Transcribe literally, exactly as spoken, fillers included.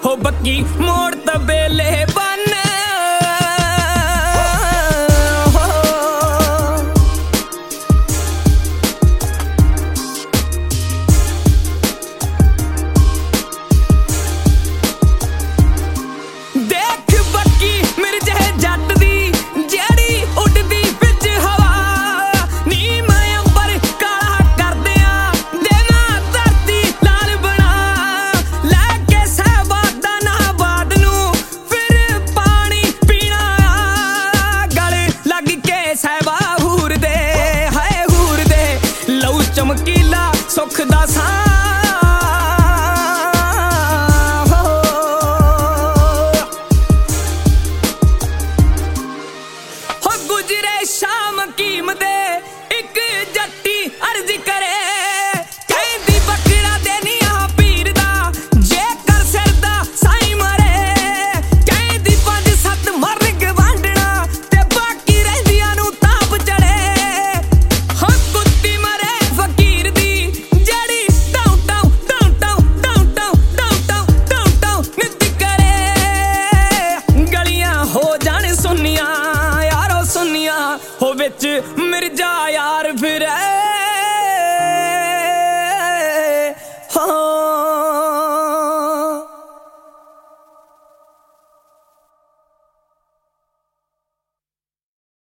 हो बक्की मोड़ तबेले बन चमकीला सुख दा सां हो गुजरे शाम कीम दे एक जट्टी अर्ज करे कहंदी बकरा देनिया पीर दा जे कर सिर दा साई मरे कहंदी पंज सत्त मर्ग वांडना ते बाकी रहिंदियां नूं ताप चढ़े हो कुत्ती मरे हो विच मिर्जा यार फिरे।